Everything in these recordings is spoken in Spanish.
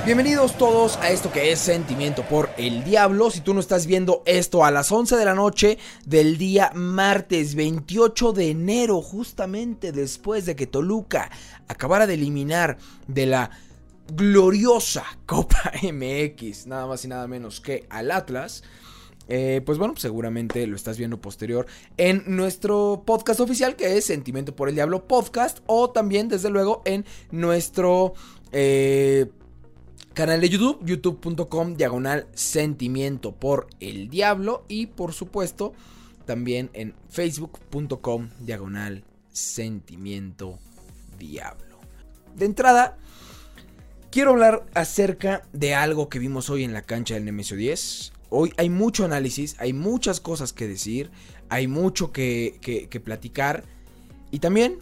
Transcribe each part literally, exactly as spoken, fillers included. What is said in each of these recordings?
Bienvenidos todos a esto que es Sentimiento por el Diablo. Si tú no estás viendo esto a las once de la noche del día martes veintiocho de enero, justamente después de que Toluca acabara de eliminar de la gloriosa Copa M X, nada más y nada menos que al Atlas, eh, pues bueno, seguramente lo estás viendo posterior en nuestro podcast oficial, que es Sentimiento por el Diablo Podcast, o también desde luego en nuestro eh, canal de YouTube, youtube.com diagonal Sentimiento por el Diablo, y por supuesto también en facebook.com diagonal Sentimiento Diablo. De entrada, quiero hablar acerca de algo que vimos hoy en la cancha del Nemesio diez. Hoy hay mucho análisis, hay muchas cosas que decir, hay mucho que, que, que platicar, y también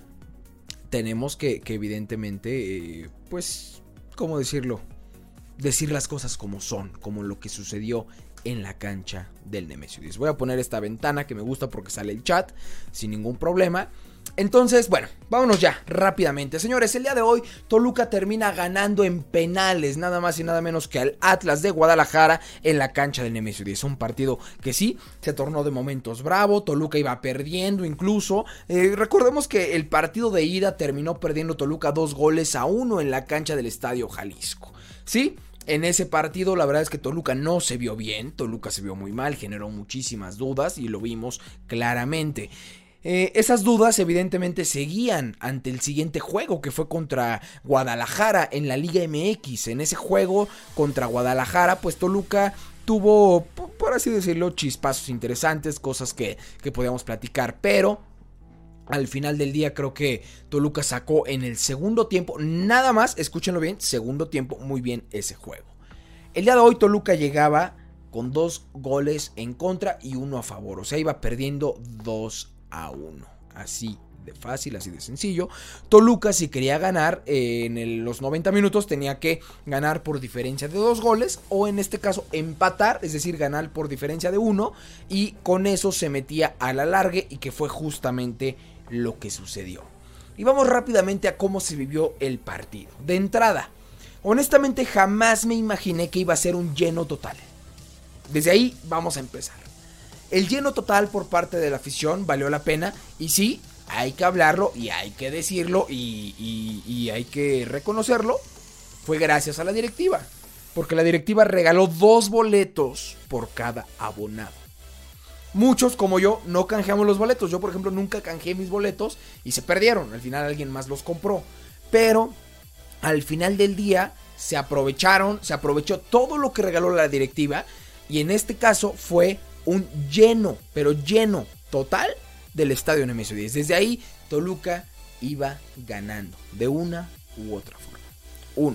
tenemos que, que evidentemente, eh, pues, ¿cómo decirlo? Decir las cosas como son, como lo que sucedió en la cancha del Nemesio diez. Voy a poner esta ventana que me gusta porque sale el chat sin ningún problema. Entonces, bueno, vámonos ya rápidamente. Señores, el día de hoy Toluca termina ganando en penales, nada más y nada menos que al Atlas de Guadalajara en la cancha del Nemesio diez. Un partido que sí, se tornó de momentos bravo. Toluca iba perdiendo incluso. Eh, recordemos que el partido de ida terminó perdiendo Toluca dos goles a uno en la cancha del Estadio Jalisco. ¿Sí? En ese partido la verdad es que Toluca no se vio bien, Toluca se vio muy mal, generó muchísimas dudas y lo vimos claramente. Eh, esas dudas evidentemente seguían ante el siguiente juego, que fue contra Guadalajara en la Liga M X. En ese juego contra Guadalajara, pues Toluca tuvo, por así decirlo, chispazos interesantes, cosas que, que podíamos platicar, pero al final del día creo que Toluca sacó en el segundo tiempo, nada más, escúchenlo bien, segundo tiempo, muy bien ese juego. El día de hoy Toluca llegaba con dos goles en contra y uno a favor, o sea, iba perdiendo dos a uno, así de fácil, así de sencillo. Toluca, si quería ganar eh, en el, los noventa minutos, tenía que ganar por diferencia de dos goles, o en este caso empatar, es decir, ganar por diferencia de uno, y con eso se metía a la largue, y que fue justamente lo que sucedió. Y vamos rápidamente a cómo se vivió el partido. De entrada, honestamente jamás me imaginé que iba a ser un lleno total. Desde ahí vamos a empezar. El lleno total por parte de la afición valió la pena, y sí, hay que hablarlo y hay que decirlo y, y, y hay que reconocerlo, fue gracias a la directiva, porque la directiva regaló dos boletos por cada abonado. Muchos, como yo, no canjeamos los boletos. Yo, por ejemplo, nunca canjeé mis boletos y se perdieron. Al final alguien más los compró. Pero al final del día se aprovecharon, se aprovechó todo lo que regaló la directiva. Y en este caso fue un lleno, pero lleno total del Estadio Nemesio diez. Desde ahí Toluca iba ganando de una u otra forma. Uno.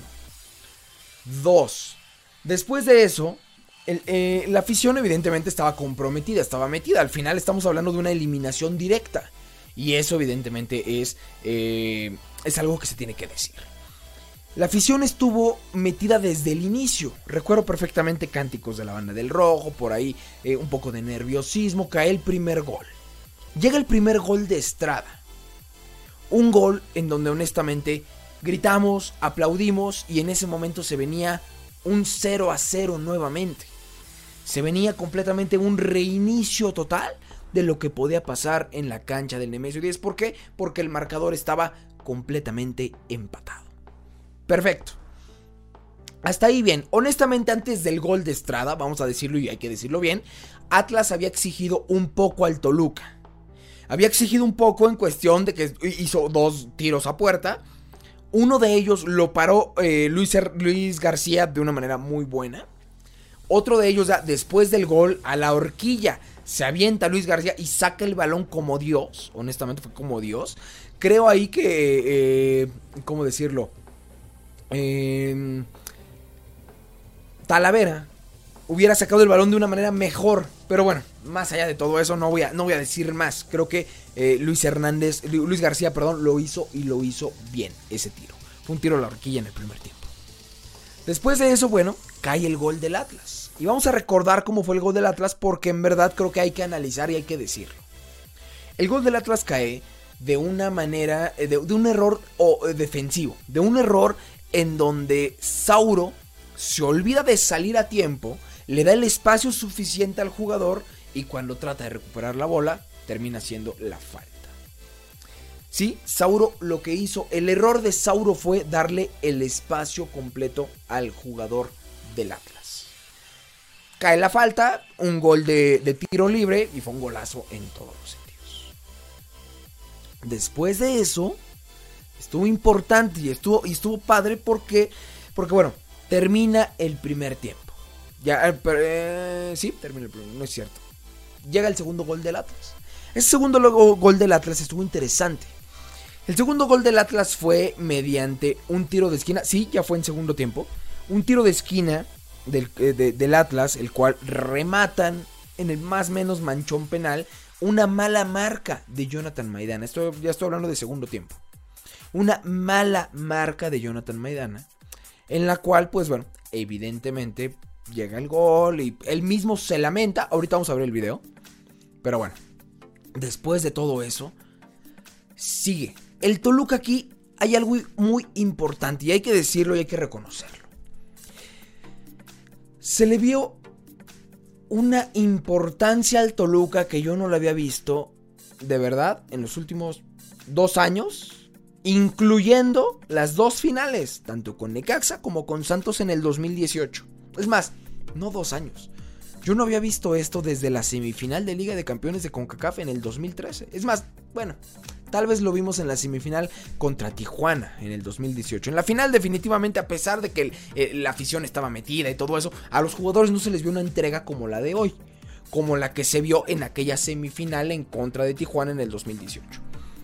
Dos. Después de eso, El, eh, la afición evidentemente estaba comprometida, estaba metida. Al final estamos hablando de una eliminación directa, y eso evidentemente es, eh, es algo que se tiene que decir. La afición estuvo metida desde el inicio. Recuerdo perfectamente cánticos de la banda del Rojo, por ahí eh, un poco de nerviosismo. Cae el primer gol. Llega el primer gol de Estrada. Un gol en donde honestamente gritamos, aplaudimos, y en ese momento se venía un cero a cero nuevamente. Se venía completamente un reinicio total de lo que podía pasar en la cancha del Nemesio diez. ¿Por qué? Porque el marcador estaba completamente empatado. Perfecto. Hasta ahí bien. Honestamente, antes del gol de Estrada, vamos a decirlo y hay que decirlo bien, Atlas había exigido un poco al Toluca. Había exigido un poco en cuestión de que hizo dos tiros a puerta. Uno de ellos lo paró eh, Luis, Luis García de una manera muy buena. Otro de ellos, después del gol, a la horquilla, se avienta Luis García y saca el balón como Dios. Honestamente fue como Dios. Creo ahí que, eh, ¿cómo decirlo? Eh, Talavera hubiera sacado el balón de una manera mejor. Pero bueno, más allá de todo eso, no voy a, no voy a decir más. Creo que eh, Luis Hernández, Luis García, perdón, lo hizo y lo hizo bien ese tiro. Fue un tiro a la horquilla en el primer tiempo. Después de eso, bueno, cae el gol del Atlas. Y vamos a recordar cómo fue el gol del Atlas, porque en verdad creo que hay que analizar y hay que decirlo. El gol del Atlas cae de una manera, de, de un error oh, defensivo, de un error en donde Sauro se olvida de salir a tiempo, le da el espacio suficiente al jugador y cuando trata de recuperar la bola, termina siendo la falta. Sí, Sauro lo que hizo, el error de Sauro fue darle el espacio completo al jugador del Atlas. Cae la falta, un gol de, de tiro libre y fue un golazo en todos los sentidos. Después de eso, estuvo importante y estuvo, y estuvo padre porque, porque bueno, termina el primer tiempo. Ya, eh, eh, sí, termina el primer, no es cierto. Llega el segundo gol del Atlas. Ese segundo gol del Atlas estuvo interesante. El segundo gol del Atlas fue mediante un tiro de esquina. Sí, ya fue en segundo tiempo. Un tiro de esquina del, de, del Atlas, el cual rematan en el más o menos manchón penal. Una mala marca de Jonathan Maidana. Esto, ya estoy hablando de segundo tiempo. Una mala marca de Jonathan Maidana. En la cual, pues bueno, evidentemente llega el gol y él mismo se lamenta. Ahorita vamos a ver el video. Pero bueno, después de todo eso, sigue. El Toluca aquí hay algo muy importante y hay que decirlo y hay que reconocerlo. Se le vio una importancia al Toluca que yo no lo había visto, de verdad, en los últimos dos años, incluyendo las dos finales, tanto con Necaxa como con Santos en el dos mil dieciocho. Es más, no dos años. Yo no había visto esto desde la semifinal de Liga de Campeones de CONCACAF en el dos mil trece. Es más, bueno, tal vez lo vimos en la semifinal contra Tijuana en el dos mil dieciocho. En la final definitivamente, a pesar de que el, eh, la afición estaba metida y todo eso, a los jugadores no se les vio una entrega como la de hoy. Como la que se vio en aquella semifinal en contra de Tijuana en el dos mil dieciocho.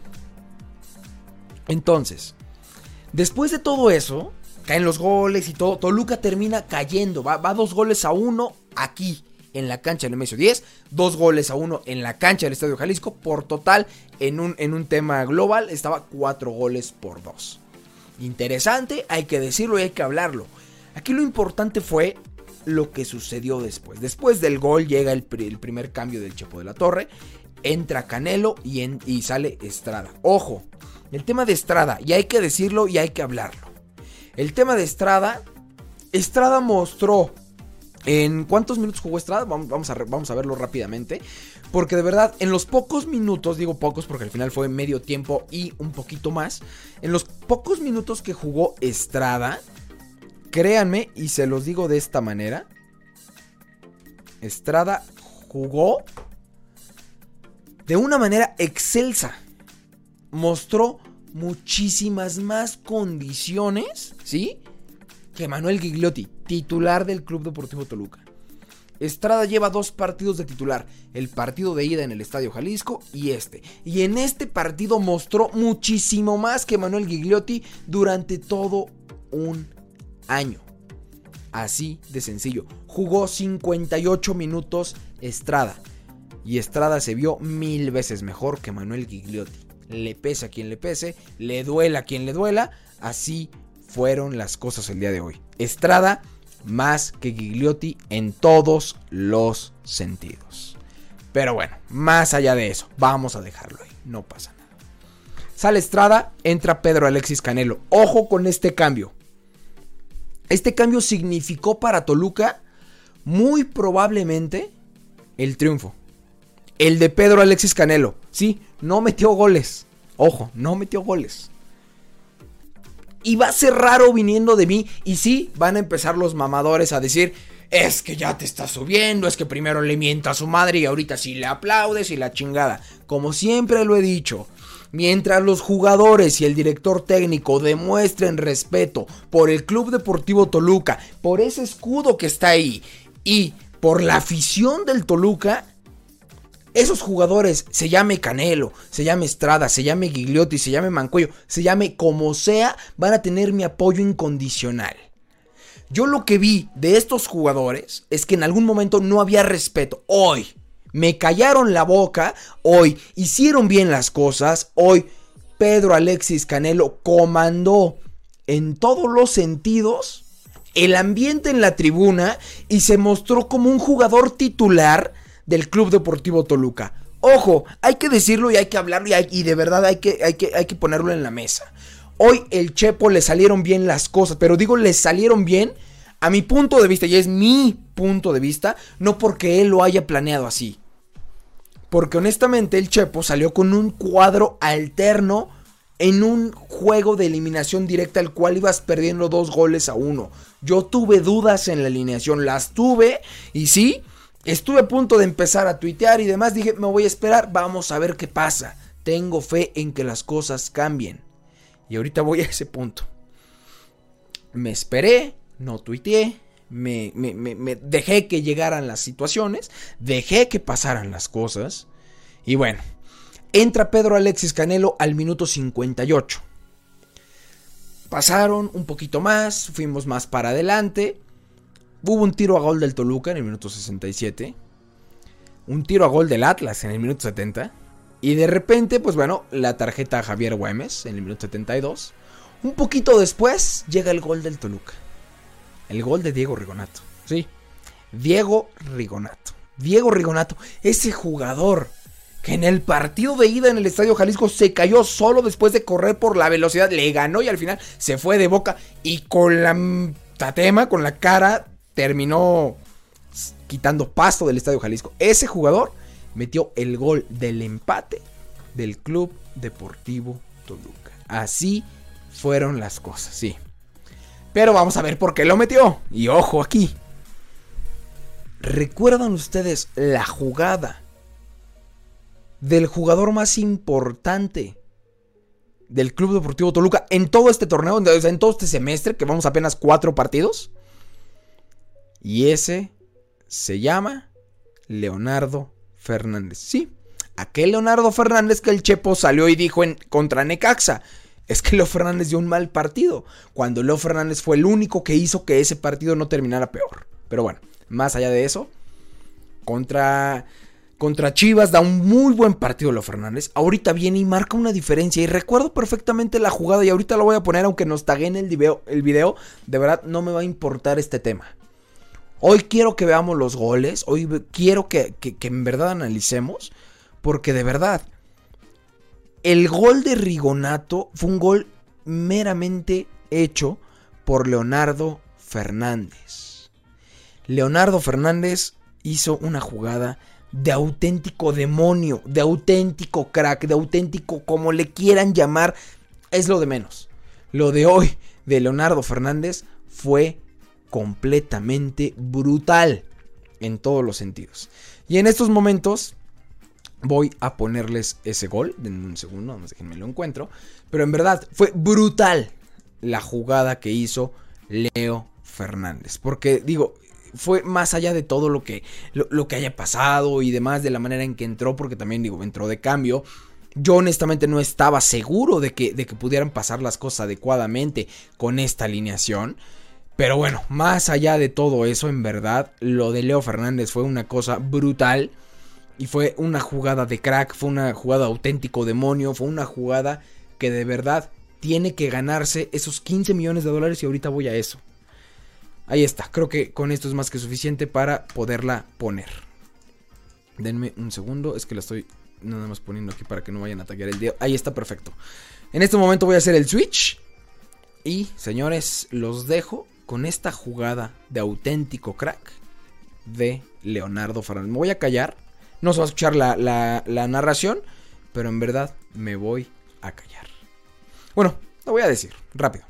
Entonces, después de todo eso, caen los goles y todo. Toluca termina cayendo, va, va dos goles a uno aquí en la cancha del Nemesio diez, dos goles a uno en la cancha del Estadio Jalisco. Por total, en un, en un tema global, estaba cuatro goles por dos. Interesante, hay que decirlo y hay que hablarlo. Aquí lo importante fue lo que sucedió después. Después del gol llega el, el primer cambio del Chepo de la Torre. Entra Canelo y, en, y sale Estrada. Ojo, el tema de Estrada, y hay que decirlo y hay que hablarlo. El tema de Estrada, Estrada mostró... ¿En cuántos minutos jugó Estrada? Vamos a, vamos a verlo rápidamente. Porque de verdad, en los pocos minutos, digo pocos porque al final fue medio tiempo y un poquito más. En los pocos minutos que jugó Estrada, créanme, y se los digo de esta manera, Estrada jugó de una manera excelsa. Mostró muchísimas más condiciones, ¿sí?, que Manuel Gigliotti, titular del Club Deportivo Toluca. Estrada lleva dos partidos de titular, el partido de ida en el Estadio Jalisco y este. Y en este partido mostró muchísimo más que Manuel Gigliotti durante todo un año. Así de sencillo. Jugó cincuenta y ocho minutos Estrada. Y Estrada se vio mil veces mejor que Manuel Gigliotti. Le pese a quien le pese, le duela a quien le duela, así fueron las cosas el día de hoy. Estrada más que Gigliotti en todos los sentidos. Pero bueno, más allá de eso, vamos a dejarlo ahí, no pasa nada. Sale Estrada, entra Pedro Alexis Canelo. Ojo con este cambio. Este cambio significó para Toluca muy probablemente el triunfo. El de Pedro Alexis Canelo. Sí, no metió goles. Ojo, no metió goles. Y va a ser raro viniendo de mí. Y sí, van a empezar los mamadores a decir: es que ya te está subiendo, es que primero le mienta a su madre y ahorita sí le aplaudes y la chingada. Como siempre lo he dicho, mientras los jugadores y el director técnico demuestren respeto por el Club Deportivo Toluca, por ese escudo que está ahí y por la afición del Toluca, esos jugadores, se llame Canelo, se llame Estrada, se llame Gigliotti, se llame Mancuello, se llame como sea, van a tener mi apoyo incondicional. Yo lo que vi de estos jugadores es que en algún momento no había respeto. Hoy me callaron la boca, hoy hicieron bien las cosas, hoy Pedro Alexis Canelo comandó en todos los sentidos el ambiente en la tribuna y se mostró como un jugador titular del Club Deportivo Toluca. Ojo, hay que decirlo y hay que hablarlo y, hay, y de verdad hay que, hay, que, hay que ponerlo en la mesa. Hoy el Chepo le salieron bien las cosas, pero digo le salieron bien A mi punto de vista, y es mi punto de vista, no porque él lo haya planeado así. Porque honestamente el Chepo salió con un cuadro alterno en un juego de eliminación directa al cual ibas perdiendo dos goles a uno. Yo tuve dudas en la alineación, las tuve y sí, estuve a punto de empezar a tuitear y demás. Dije, me voy a esperar, vamos a ver qué pasa. Tengo fe en que las cosas cambien. Y ahorita voy a ese punto. Me esperé, no tuiteé, me, me, me, me dejé que llegaran las situaciones, dejé que pasaran las cosas. Y bueno, entra Pedro Alexis Canelo al minuto cincuenta y ocho. Pasaron un poquito más, fuimos más para adelante. Hubo un tiro a gol del Toluca en el minuto sesenta y siete. Un tiro a gol del Atlas en el minuto setenta. Y de repente, pues bueno, la tarjeta a Javier Güemes en el minuto setenta y dos. Un poquito después llega el gol del Toluca. El gol de Diego Rigonato. Sí, Diego Rigonato. Diego Rigonato, ese jugador que en el partido de ida en el Estadio Jalisco se cayó solo después de correr por la velocidad, le ganó y al final se fue de boca y con la tatema, con la cara, terminó quitando pasto del Estadio Jalisco. Ese jugador metió el gol del empate del Club Deportivo Toluca. Así fueron las cosas, sí. Pero vamos a ver por qué lo metió. Y ojo aquí. ¿Recuerdan ustedes la jugada del jugador más importante del Club Deportivo Toluca en todo este torneo, en todo este semestre, que vamos apenas cuatro partidos? Y ese se llama Leonardo Fernández. Sí, aquel Leonardo Fernández que el Chepo salió y dijo en contra Necaxa. Es que Leo Fernández dio un mal partido, cuando Leo Fernández fue el único que hizo que ese partido no terminara peor. Pero bueno, más allá de eso, contra... Contra Chivas da un muy buen partido Leo Fernández. Ahorita viene y marca una diferencia. Y recuerdo perfectamente la jugada. Y ahorita lo voy a poner aunque nos taguen el video, el video. De verdad no me va a importar este tema. Hoy quiero que veamos los goles. Hoy quiero que, que, que en verdad analicemos. Porque de verdad, el gol de Rigonato fue un gol meramente hecho por Leonardo Fernández. Leonardo Fernández hizo una jugada de auténtico demonio, de auténtico crack, de auténtico como le quieran llamar, es lo de menos. Lo de hoy de Leonardo Fernández fue completamente brutal en todos los sentidos. Y en estos momentos voy a ponerles ese gol. Denme un segundo, vamos, déjenme lo encuentro. Pero en verdad fue brutal la jugada que hizo Leo Fernández. Porque digo, fue más allá de todo lo que, lo, lo que haya pasado y demás, de la manera en que entró, porque también digo, entró de cambio. Yo honestamente no estaba seguro de que, de que pudieran pasar las cosas adecuadamente con esta alineación. Pero bueno, más allá de todo eso, en verdad, lo de Leo Fernández fue una cosa brutal. Y fue una jugada de crack, fue una jugada auténtico demonio, fue una jugada que de verdad tiene que ganarse esos quince millones de dólares y ahorita voy a eso. Ahí está, creo que con esto es más que suficiente para poderla poner. Denme un segundo, es que la estoy nada más poniendo aquí para que no vayan a taggear el video. Ahí está, perfecto. En este momento voy a hacer el switch. Y, señores, los dejo con esta jugada de auténtico crack de Leonardo Fernández. Me voy a callar, no se va a escuchar la, la, la narración, pero en verdad me voy a callar. Bueno, lo voy a decir, rápido.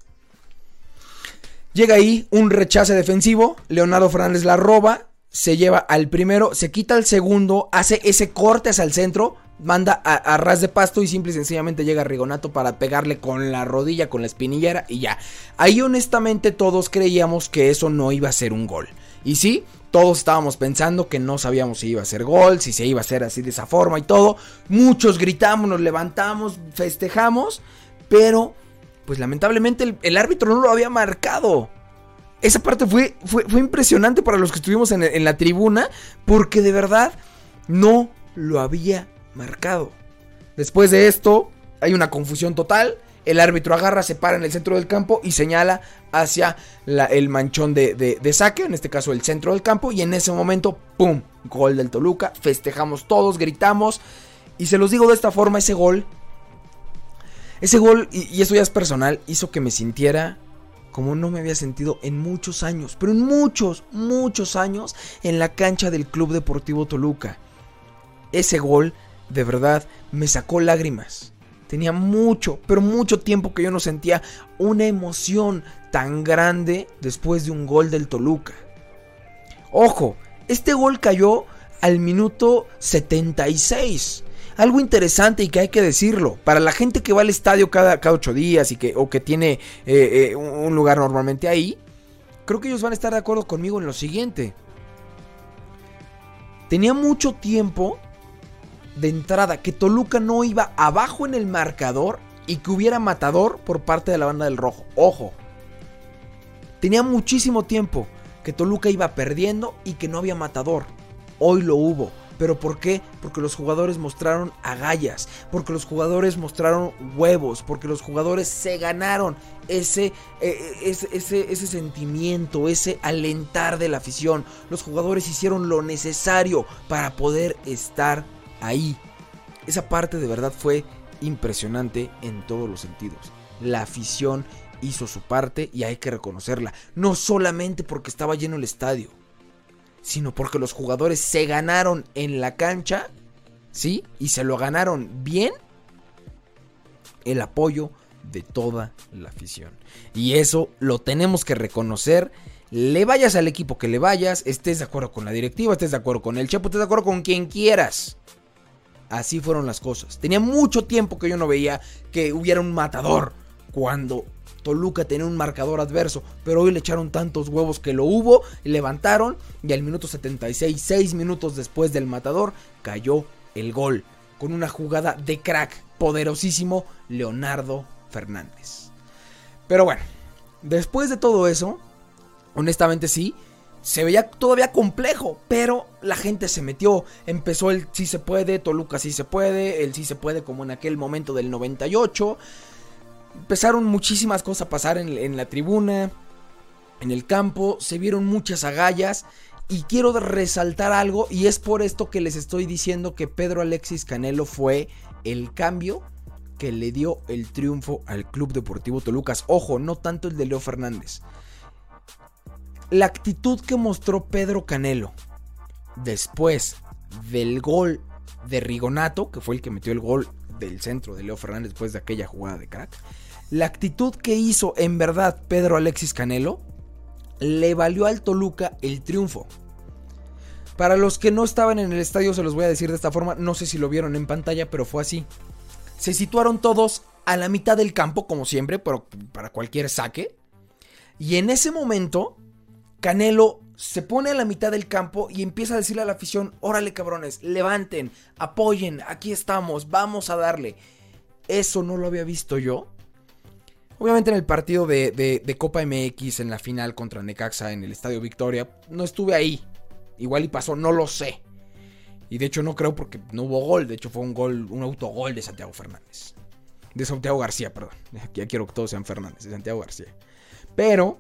Llega ahí un rechace defensivo, Leonardo Fernández la roba, se lleva al primero, se quita al segundo, hace ese corte hacia el centro, manda a, a ras de pasto y simple y sencillamente llega Rigonato para pegarle con la rodilla, con la espinillera y ya. Ahí honestamente todos creíamos que eso no iba a ser un gol. Y sí, todos estábamos pensando que no sabíamos si iba a ser gol, si se iba a hacer así de esa forma y todo. Muchos gritamos, nos levantamos, festejamos, pero pues lamentablemente el, el árbitro no lo había marcado. Esa parte fue, fue, fue impresionante para los que estuvimos en, en la tribuna, porque de verdad no lo había marcado. Después de esto hay una confusión total. El árbitro agarra, se para en el centro del campo y señala hacia la, el manchón de, de, de saque, en este caso el centro del campo, y en ese momento, ¡pum!, gol del Toluca. Festejamos todos, gritamos, y se los digo de esta forma, ese gol Ese gol, y, y eso ya es personal, hizo que me sintiera como no me había sentido en muchos años, pero en muchos, muchos años, en la cancha del Club Deportivo Toluca. Ese gol, de verdad, me sacó lágrimas. Tenía mucho, pero mucho tiempo que yo no sentía una emoción tan grande después de un gol del Toluca. Ojo, este gol cayó al minuto setenta y seis. Algo interesante y que hay que decirlo, para la gente que va al estadio cada, cada ocho días y que, o que tiene eh, eh, un lugar normalmente ahí, creo que ellos van a estar de acuerdo conmigo en lo siguiente. Tenía mucho tiempo de entrada que Toluca no iba abajo en el marcador y que hubiera matador por parte de la banda del rojo. Ojo, tenía muchísimo tiempo que Toluca iba perdiendo y que no había matador. Hoy lo hubo. ¿Pero por qué? Porque los jugadores mostraron agallas, porque los jugadores mostraron huevos, porque los jugadores se ganaron ese, eh, ese, ese, ese sentimiento, ese alentar de la afición. Los jugadores hicieron lo necesario para poder estar ahí. Esa parte de verdad fue impresionante en todos los sentidos. La afición hizo su parte y hay que reconocerla. No solamente porque estaba lleno el estadio, sino porque los jugadores se ganaron en la cancha, ¿sí? Y se lo ganaron bien el apoyo de toda la afición. Y eso lo tenemos que reconocer. Le vayas al equipo que le vayas, estés de acuerdo con la directiva, estés de acuerdo con el Chepo, estés de acuerdo con quien quieras. Así fueron las cosas. Tenía mucho tiempo que yo no veía que hubiera un matador cuando Toluca tenía un marcador adverso, pero hoy le echaron tantos huevos que lo hubo, levantaron y al minuto setenta y seis, seis minutos después del matador, cayó el gol con una jugada de crack poderosísimo Leonardo Fernández. Pero bueno, después de todo eso, honestamente sí, se veía todavía complejo, pero la gente se metió, empezó el sí se puede, Toluca sí se puede, el sí se puede como en aquel momento del noventa y ocho. Empezaron muchísimas cosas a pasar en, en la tribuna, en el campo, se vieron muchas agallas y quiero resaltar algo y es por esto que les estoy diciendo que Pedro Alexis Canelo fue el cambio que le dio el triunfo al Club Deportivo Toluca. Ojo, no tanto el de Leo Fernández. La actitud que mostró Pedro Canelo después del gol de Rigonato, que fue el que metió el gol del centro de Leo Fernández después de aquella jugada de crack, la actitud que hizo en verdad Pedro Alexis Canelo le valió al Toluca el triunfo. Para los que no estaban en el estadio se los voy a decir de esta forma, no sé si lo vieron en pantalla, pero fue así. Se situaron todos a la mitad del campo, como siempre, pero para cualquier saque, y en ese momento Canelo se pone a la mitad del campo y empieza a decirle a la afición: órale cabrones, levanten, apoyen, aquí estamos, vamos a darle. Eso no lo había visto yo. Obviamente en el partido de, de, de Copa M X en la final contra Necaxa en el Estadio Victoria, no estuve ahí. Igual y pasó, no lo sé. Y de hecho no creo porque no hubo gol, de hecho fue un gol, un autogol de Santiago Fernández. De Santiago García, perdón. Ya quiero que todos sean Fernández, de Santiago García. Pero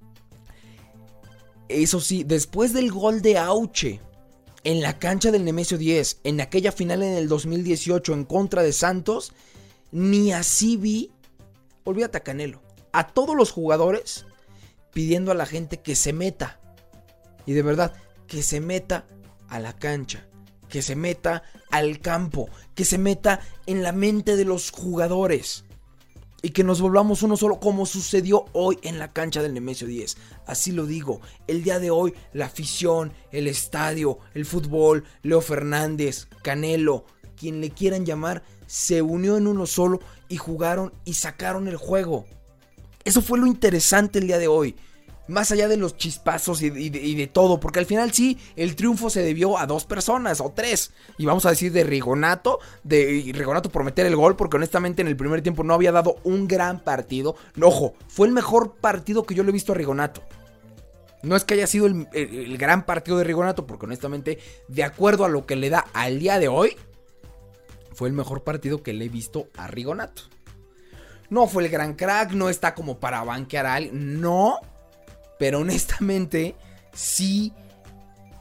eso sí, después del gol de Auche en la cancha del Nemesio diez, en aquella final en el dos mil dieciocho en contra de Santos, ni así vi, olvídate a Canelo, a todos los jugadores pidiendo a la gente que se meta. Y de verdad, que se meta a la cancha, que se meta al campo, que se meta en la mente de los jugadores. Y que nos volvamos uno solo, como sucedió hoy en la cancha del Nemesio diez. Así lo digo, el día de hoy la afición, el estadio, el fútbol, Leo Fernández, Canelo, quien le quieran llamar, se unió en uno solo y jugaron y sacaron el juego. Eso fue lo interesante el día de hoy. Más allá de los chispazos y de, y, de, y de todo, porque al final sí, el triunfo se debió a dos personas o tres. Y vamos a decir de Rigonato, de Rigonato por meter el gol, porque honestamente en el primer tiempo no había dado un gran partido. Ojo, fue el mejor partido que yo le he visto a Rigonato. No es que haya sido el, el, el gran partido de Rigonato, porque honestamente, de acuerdo a lo que le da al día de hoy, fue el mejor partido que le he visto a Rigonato. No fue el gran crack, no está como para banquear a alguien, no. Pero honestamente, sí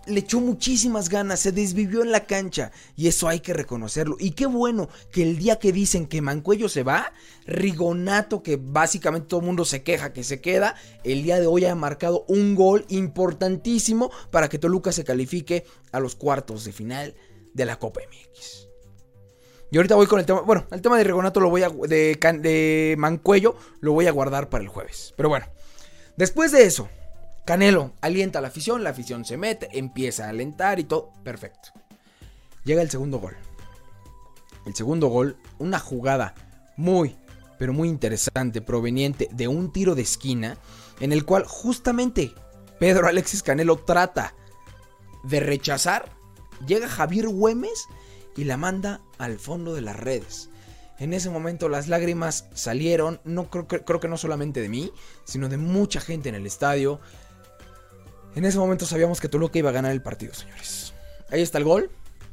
le echó muchísimas ganas, se desvivió en la cancha y eso hay que reconocerlo. Y qué bueno que el día que dicen que Mancuello se va, Rigonato, que básicamente todo el mundo se queja que se queda, el día de hoy ha marcado un gol importantísimo para que Toluca se califique a los cuartos de final de la Copa M X. Y ahorita voy con el tema, bueno, el tema de Rigonato lo voy a, de, de Mancuello lo voy a guardar para el jueves. Pero bueno, después de eso, Canelo alienta a la afición, la afición se mete, empieza a alentar y todo, perfecto. Llega el segundo gol. El segundo gol, una jugada muy, pero muy interesante, proveniente de un tiro de esquina, en el cual justamente Pedro Alexis Canelo trata de rechazar, llega Javier Güemes y la manda al fondo de las redes. En ese momento las lágrimas salieron, no creo, creo que no solamente de mí, sino de mucha gente en el estadio. En ese momento sabíamos que Toluca iba a ganar el partido, señores. Ahí está el gol.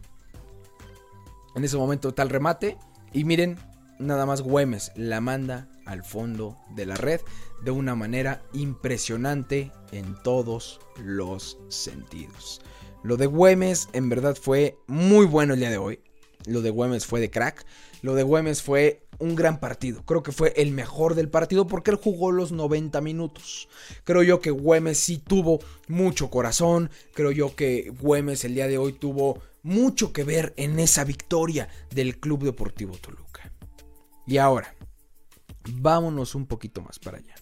En ese momento está el remate. Y miren, nada más Güemes la manda al fondo de la red de una manera impresionante en todos los sentidos. Lo de Güemes en verdad fue muy bueno el día de hoy. Lo de Güemes fue de crack. Lo de Güemes fue un gran partido. Creo que fue el mejor del partido porque él jugó los noventa minutos. Creo yo que Güemes sí tuvo mucho corazón. Creo yo que Güemes el día de hoy tuvo mucho que ver en esa victoria del Club Deportivo Toluca. Y ahora, vámonos un poquito más para allá.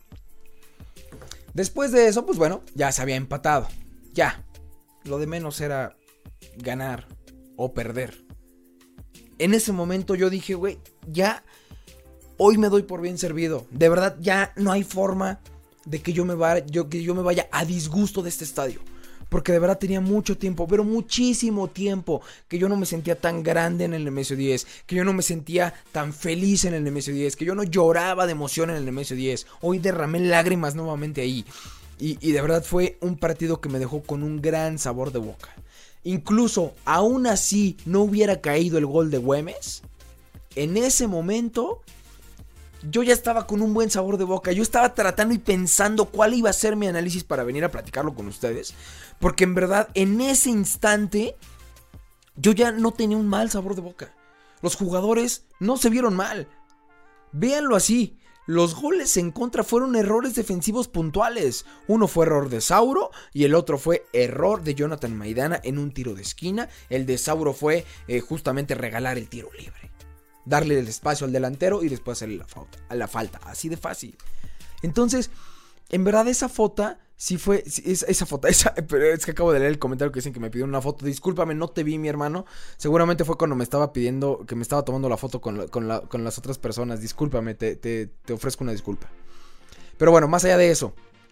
Después de eso, pues bueno, ya se había empatado. Ya, lo de menos era ganar o perder. En ese momento yo dije, güey, ya hoy me doy por bien servido. De verdad, ya no hay forma de que yo me vaya, yo, que yo me vaya a disgusto de este estadio. Porque de verdad tenía mucho tiempo, pero muchísimo tiempo, que yo no me sentía tan grande en el Nemesio diez, que yo no me sentía tan feliz en el Nemesio diez, que yo no lloraba de emoción en el Nemesio diez. Hoy derramé lágrimas nuevamente ahí. Y, y de verdad fue un partido que me dejó con un gran sabor de boca. Incluso, aún así, no hubiera caído el gol de Güemes, en ese momento yo ya estaba con un buen sabor de boca. Yo estaba tratando y pensando cuál iba a ser mi análisis para venir a platicarlo con ustedes. Porque en verdad, en ese instante, yo ya no tenía un mal sabor de boca. Los jugadores no se vieron mal. Véanlo así. Los goles en contra fueron errores defensivos puntuales. Uno fue error de Sauro y el otro fue error de Jonathan Maidana en un tiro de esquina. El de Sauro fue eh, justamente regalar el tiro libre. Darle el espacio al delantero y después hacerle la falta, a la falta. Así de fácil. Entonces, en verdad esa foto sí fue... Esa, esa foto, esa, pero es que acabo de leer el comentario que dicen que me pidieron una foto. Discúlpame, no te vi, mi hermano. Seguramente fue cuando me estaba pidiendo, que me estaba tomando la foto con, la, con, la, con las otras personas. Discúlpame, te, te, te ofrezco una disculpa. Pero bueno, más allá de eso.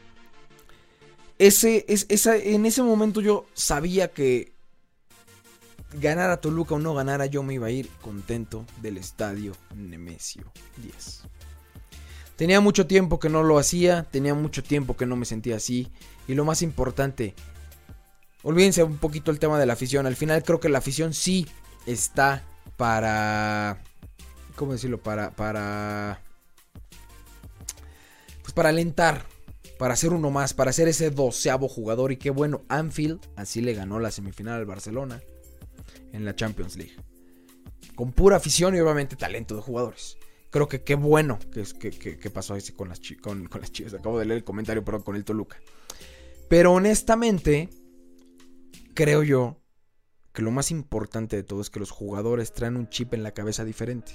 Ese, es, esa, en ese momento yo sabía que ganara Toluca o no ganara, yo me iba a ir contento del estadio Nemesio diez. Tenía mucho tiempo que no lo hacía, tenía mucho tiempo que no me sentía así. Y lo más importante, olvídense un poquito el tema de la afición. Al final creo que la afición sí está para... ¿Cómo decirlo? Para... para pues para alentar, para ser uno más, para ser ese doceavo jugador. Y qué bueno, Anfield así le ganó la semifinal al Barcelona en la Champions League. Con pura afición y obviamente talento de jugadores. Creo que qué bueno que, que, que, que pasó ese con las, con, con las Chivas. Acabo de leer el comentario, pero con el Toluca. Pero honestamente, creo yo que lo más importante de todo es que los jugadores traen un chip en la cabeza diferente.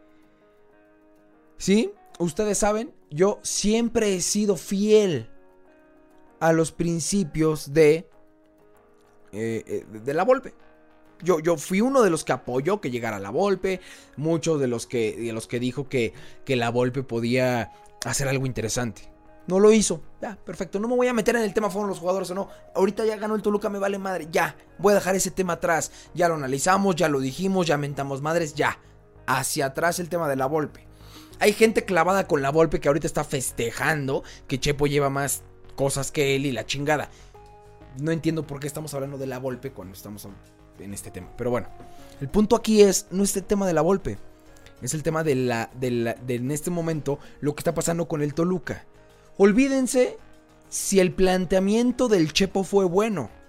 Sí, ustedes saben, yo siempre he sido fiel a los principios de, eh, de la Volpe. Yo, yo fui uno de los que apoyó que llegara la Volpe. Muchos de los que, de los que dijo que, que la Volpe podía hacer algo interesante. No lo hizo. Ya, perfecto. No me voy a meter en el tema fueron los jugadores o no. Ahorita ya ganó el Toluca, me vale madre. Ya, voy a dejar ese tema atrás. Ya lo analizamos, ya lo dijimos, ya mentamos madres. Ya, hacia atrás el tema de la Volpe. Hay gente clavada con la Volpe que ahorita está festejando que Chepo lleva más cosas que él y la chingada. No entiendo por qué estamos hablando de la Volpe cuando estamos en este tema. Pero bueno, el punto aquí es, no es el tema de la Volpe. Es el tema de la, de la, de en este momento, lo que está pasando con el Toluca. Olvídense si el planteamiento del Chepo fue bueno.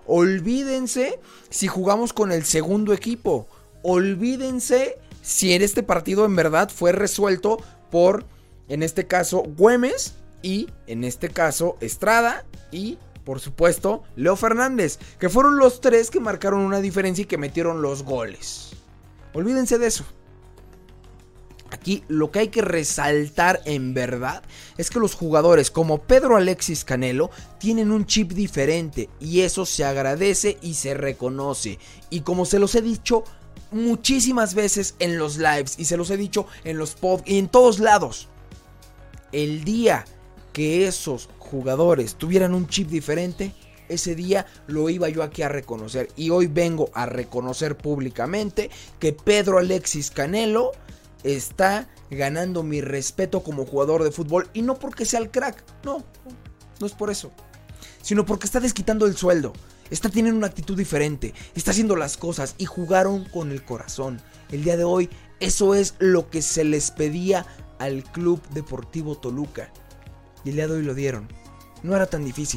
Olvídense si jugamos con el segundo equipo. Olvídense si en este partido en verdad fue resuelto por, en este caso, Güemes y en este caso Estrada y, por supuesto, Leo Fernández, que fueron los tres que marcaron una diferencia y que metieron los goles. Olvídense de eso. Aquí lo que hay que resaltar en verdad es que los jugadores como Pedro Alexis Canelo tienen un chip diferente y eso se agradece y se reconoce. Y como se los he dicho muchísimas veces en los lives y se los he dicho en los podcasts y en todos lados, el día que esos jugadores tuvieran un chip diferente, ese día lo iba yo aquí a reconocer. Y hoy vengo a reconocer públicamente que Pedro Alexis Canelo está ganando mi respeto como jugador de fútbol. Y no porque sea el crack, no, no es por eso, sino porque está desquitando el sueldo, está teniendo una actitud diferente, está haciendo las cosas y jugaron con el corazón. El día de hoy eso es lo que se les pedía al Club Deportivo Toluca y el día de hoy lo dieron. No era tan difícil,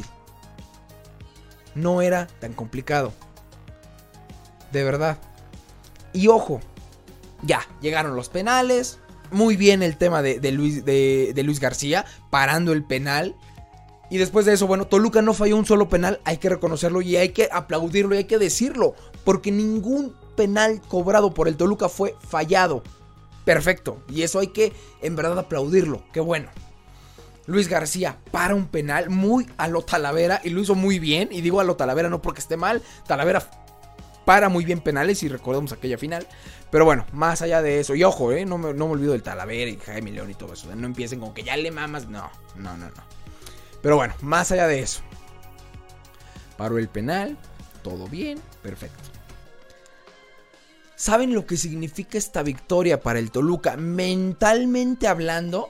no era tan complicado, de verdad. Y ojo, ya, llegaron los penales. Muy bien el tema de, de, Luis, de, de Luis García, parando el penal. Y después de eso, bueno, Toluca no falló un solo penal. Hay que reconocerlo y hay que aplaudirlo y hay que decirlo, porque ningún penal cobrado por el Toluca fue fallado. Perfecto, y eso hay que en verdad aplaudirlo. Qué bueno. Luis García para un penal muy a lo Talavera y lo hizo muy bien. Y digo a lo Talavera no porque esté mal. Talavera para muy bien penales y recordemos aquella final. Pero bueno, más allá de eso, y ojo, eh, no, me, no me olvido del Talavera y Jaime León y todo eso. No empiecen con que ya le mamas, no, no, no, no. Pero bueno, más allá de eso, paró el penal, todo bien, perfecto. ¿Saben lo que significa esta victoria para el Toluca? Mentalmente hablando,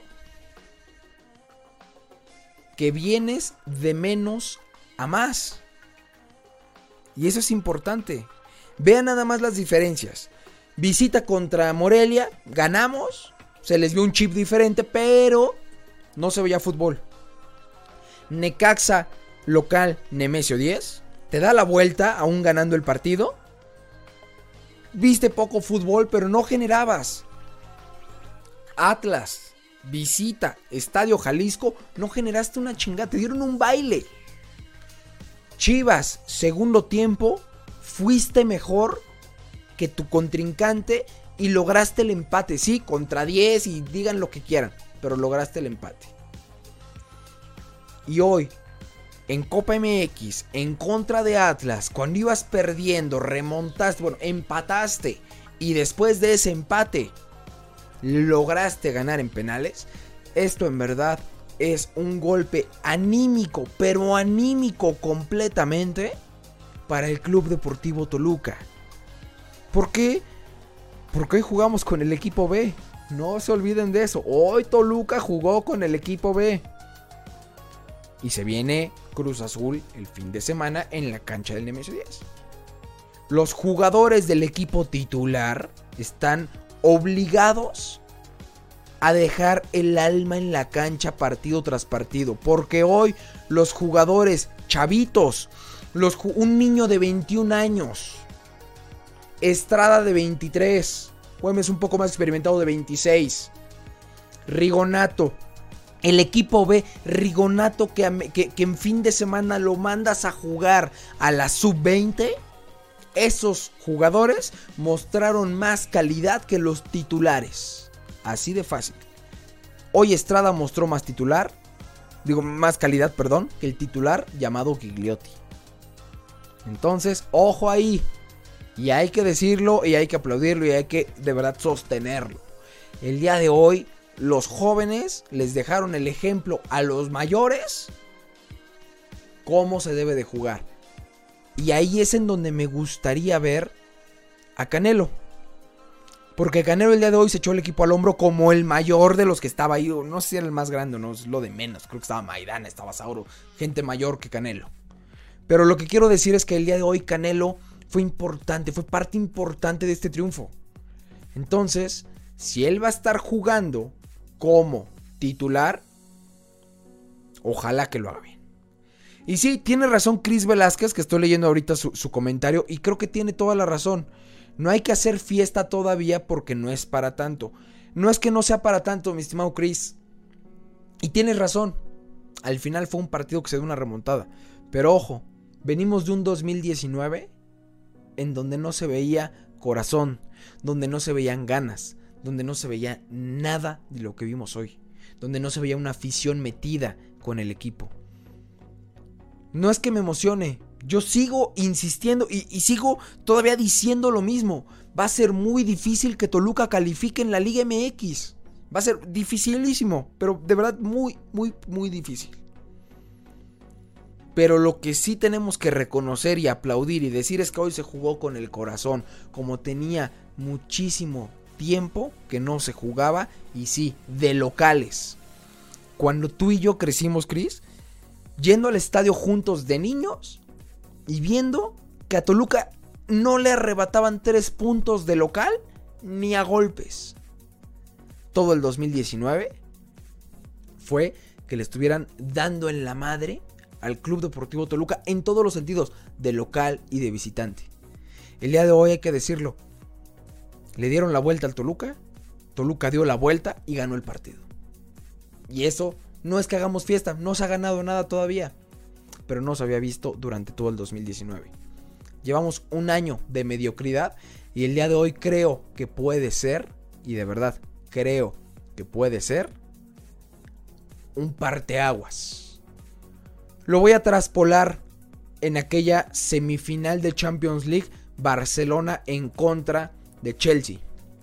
que vienes de menos a más. Y eso es importante. Vean nada más las diferencias. Visita contra Morelia, ganamos, se les vio un chip diferente, pero no se veía fútbol. Necaxa local, Nemesio diez, te da la vuelta aún ganando el partido. Viste poco fútbol, pero no generabas. Atlas, visita, Estadio Jalisco, no generaste una chingada, te dieron un baile. Chivas, segundo tiempo, fuiste mejor que tu contrincante y lograste el empate. Sí, contra diez y digan lo que quieran, pero lograste el empate. Y hoy, en Copa M X, en contra de Atlas, cuando ibas perdiendo, remontaste, bueno, empataste. Y después de ese empate, lograste ganar en penales. Esto en verdad es un golpe anímico, pero anímico completamente para el Club Deportivo Toluca. ¿Por qué? Porque hoy jugamos con el equipo B. No se olviden de eso. Hoy Toluca jugó con el equipo B. Y se viene Cruz Azul el fin de semana en la cancha del Nemesio diez. Los jugadores del equipo titular están obligados a dejar el alma en la cancha partido tras partido. Porque hoy los jugadores chavitos, los, un niño de veintiún años, Estrada de veintitrés, Güemes un poco más experimentado de veintiséis, Rigonato, el equipo B, Rigonato que, que, que en fin de semana lo mandas a jugar a la sub veinte. Esos jugadores mostraron más calidad que los titulares. Así de fácil. Hoy Estrada mostró más titular, digo más calidad, perdón, que el titular llamado Gigliotti. Entonces, ojo ahí. Y hay que decirlo, y hay que aplaudirlo, y hay que de verdad sostenerlo. El día de hoy, los jóvenes les dejaron el ejemplo a los mayores cómo se debe de jugar. Y ahí es en donde me gustaría ver a Canelo. Porque Canelo el día de hoy se echó el equipo al hombro como el mayor de los que estaba ahí. No sé si era el más grande o no, es lo de menos. Creo que estaba Maidana, estaba Sauro, gente mayor que Canelo. Pero lo que quiero decir es que el día de hoy Canelo fue importante, fue parte importante de este triunfo. Entonces, si él va a estar jugando como titular, ojalá que lo haga bien. Y sí, tiene razón Chris Velázquez, que estoy leyendo ahorita su, su comentario, y creo que tiene toda la razón. No hay que hacer fiesta todavía porque no es para tanto. No es que no sea para tanto, mi estimado Chris. Y tienes razón. Al final fue un partido que se dio una remontada. Pero ojo, venimos de un dos mil diecinueve en donde no se veía corazón, donde no se veían ganas, donde no se veía nada de lo que vimos hoy, donde no se veía una afición metida con el equipo. No es que me emocione, yo sigo insistiendo y, y sigo todavía diciendo lo mismo. Va a ser muy difícil que Toluca califique en la Liga M X. Va a ser dificilísimo, pero de verdad muy, muy, muy difícil. Pero lo que sí tenemos que reconocer y aplaudir y decir es que hoy se jugó con el corazón, como tenía muchísimo tiempo que no se jugaba, y sí, de locales. Cuando tú y yo crecimos, Chris, yendo al estadio juntos de niños y viendo que a Toluca no le arrebataban tres puntos de local ni a golpes. Todo el dos mil diecinueve fue que le estuvieran dando en la madre al Club Deportivo Toluca en todos los sentidos, de local y de visitante. El día de hoy hay que decirlo, le dieron la vuelta al Toluca, Toluca dio la vuelta y ganó el partido. Y eso no es que hagamos fiesta, no se ha ganado nada todavía, pero no se había visto durante todo el dos mil diecinueve. Llevamos un año de mediocridad y el día de hoy creo que puede ser, y de verdad creo que puede ser, un parteaguas. Lo voy a traspolar en aquella semifinal de Champions League, Barcelona en contra de Chelsea.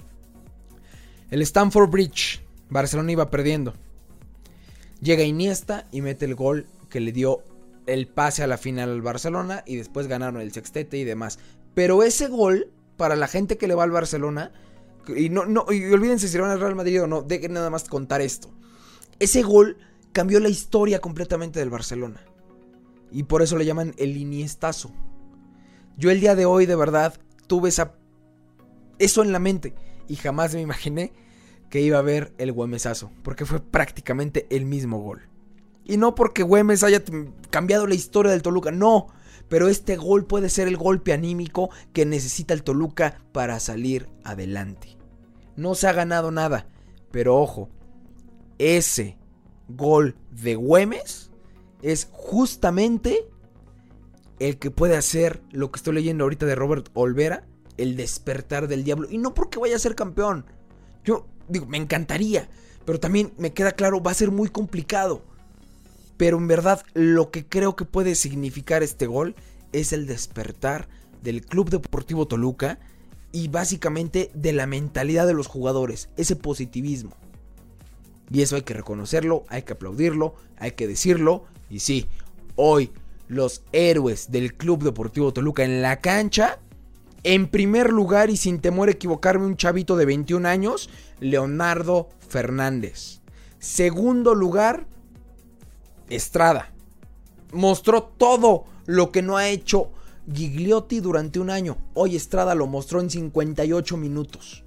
El Stamford Bridge, Barcelona iba perdiendo. Llega Iniesta y mete el gol que le dio el pase a la final al Barcelona y después ganaron el sextete y demás. Pero ese gol, para la gente que le va al Barcelona, y no, no, y olvídense si le van al Real Madrid o no, dejen nada más contar esto. Ese gol cambió la historia completamente del Barcelona. Y por eso le llaman el Iniestazo. Yo el día de hoy de verdad tuve esa, eso en la mente. Y jamás me imaginé que iba a ver el Güemesazo. Porque fue prácticamente el mismo gol. Y no porque Güemes haya cambiado la historia del Toluca, no. Pero este gol puede ser el golpe anímico que necesita el Toluca para salir adelante. No se ha ganado nada. Pero ojo, ese gol de Güemes es justamente el que puede hacer lo que estoy leyendo ahorita de Robert Olvera, el despertar del diablo. Y no porque vaya a ser campeón. Yo digo, me encantaría, pero también me queda claro, va a ser muy complicado. Pero en verdad, lo que creo que puede significar este gol es el despertar del Club Deportivo Toluca y básicamente de la mentalidad de los jugadores, ese positivismo. Y eso hay que reconocerlo, hay que aplaudirlo, hay que decirlo. Y sí, hoy los héroes del Club Deportivo Toluca en la cancha, en primer lugar y sin temor a equivocarme, un chavito de veintiún años, Leonardo Fernández. Segundo lugar, Estrada. Mostró todo lo que no ha hecho Gigliotti durante un año. Hoy Estrada lo mostró en cincuenta y ocho minutos.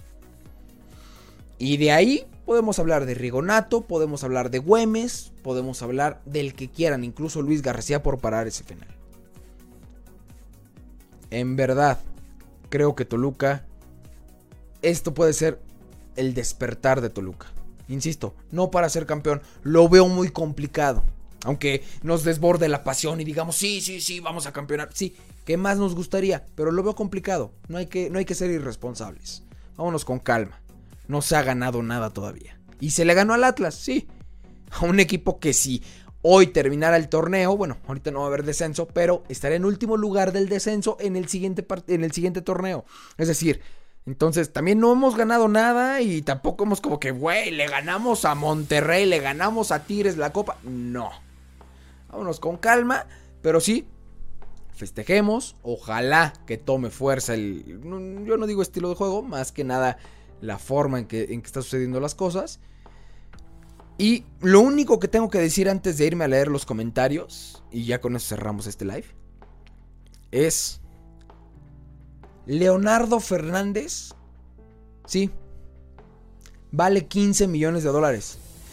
Y de ahí podemos hablar de Rigonato, podemos hablar de Güemes, podemos hablar del que quieran, incluso Luis García por parar ese final. En verdad, creo que Toluca, esto puede ser el despertar de Toluca. Insisto, no para ser campeón, lo veo muy complicado. Aunque nos desborde la pasión y digamos, sí, sí, sí, vamos a campeonar. Sí, ¿qué más nos gustaría? Pero lo veo complicado, no hay que, no hay que ser irresponsables. Vámonos con calma. No se ha ganado nada todavía. Y se le ganó al Atlas, sí. A un equipo que si hoy terminara el torneo, bueno, ahorita no va a haber descenso, pero estará en último lugar del descenso en el siguiente, part- en el siguiente torneo. Es decir, entonces también no hemos ganado nada y tampoco hemos como que, güey, le ganamos a Monterrey, le ganamos a Tigres la copa. No. Vámonos con calma, pero sí, festejemos. Ojalá que tome fuerza el, yo no digo estilo de juego, más que nada la forma en que, en que están sucediendo las cosas. Y lo único que tengo que decir antes de irme a leer los comentarios, y ya con eso cerramos este live, es Leonardo Fernández, sí, vale quince millones de dólares.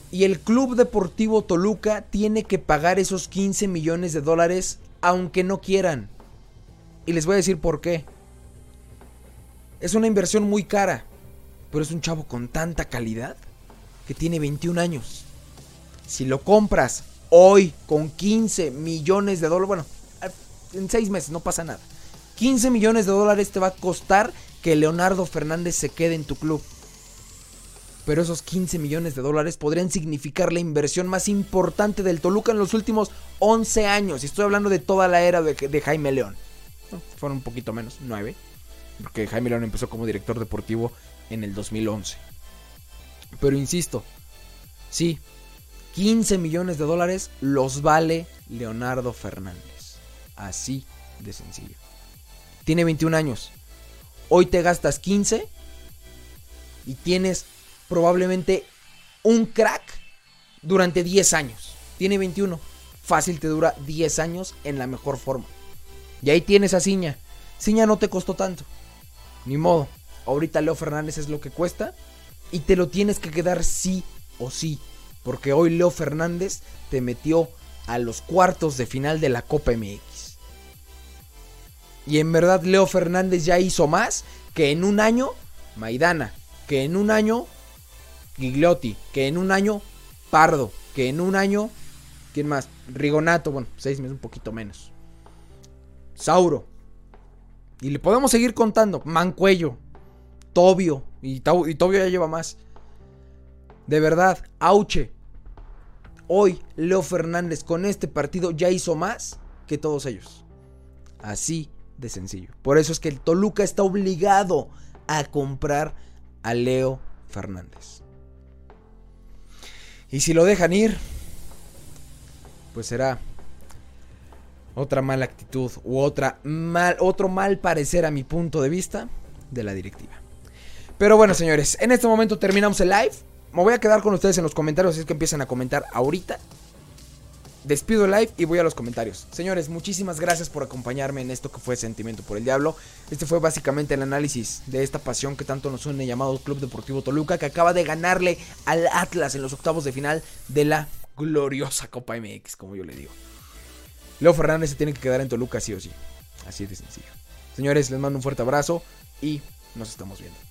Y el Club Deportivo Toluca tiene que pagar esos quince millones de dólares aunque no quieran. Y les voy a decir por qué. Es una inversión muy cara, pero es un chavo con tanta calidad que tiene veintiún años. Si lo compras hoy con quince millones de dólares, bueno, en seis meses no pasa nada. quince millones de dólares te va a costar que Leonardo Fernández se quede en tu club. Pero esos quince millones de dólares podrían significar la inversión más importante del Toluca en los últimos once años. Y estoy hablando de toda la era de, de Jaime León. No, fueron un poquito menos, nueve. Porque Jaime León empezó como director deportivo en el dos mil once. Pero insisto, sí, quince millones de dólares los vale Leonardo Fernández. Así de sencillo. Tiene veintiún años. Hoy te gastas quince y tienes probablemente un crack durante diez años. Tiene veintiuno. Fácil te dura diez años en la mejor forma. Y ahí tienes a Ciña. Ciña no te costó tanto. Ni modo. Ahorita Leo Fernández es lo que cuesta. Y te lo tienes que quedar sí o sí. Porque hoy Leo Fernández te metió a los cuartos de final de la Copa M X. Y en verdad Leo Fernández ya hizo más que en un año Maidana. Que en un año Gigliotti, que en un año Pardo, que en un año, ¿quién más? Rigonato, bueno, seis meses, un poquito menos. Sauro. Y le podemos seguir contando. Mancuello, Tobio, y, y Tobio ya lleva más. De verdad, Auche. Hoy Leo Fernández con este partido ya hizo más que todos ellos. Así de sencillo. Por eso es que el Toluca está obligado a comprar a Leo Fernández. Y si lo dejan ir, pues será otra mala actitud u otra mal, otro mal parecer a mi punto de vista de la directiva. Pero bueno, señores, en este momento terminamos el live. Me voy a quedar con ustedes en los comentarios, así es que empiezan a comentar ahorita. Despido el live y voy a los comentarios. Señores, muchísimas gracias por acompañarme en esto que fue Sentimiento por el Diablo. Este fue básicamente el análisis de esta pasión que tanto nos une, llamado Club Deportivo Toluca, que acaba de ganarle al Atlas en los octavos de final de la gloriosa Copa M X, como yo le digo. Leo Fernández se tiene que quedar en Toluca sí o sí. Así de sencillo. Señores, les mando un fuerte abrazo y nos estamos viendo.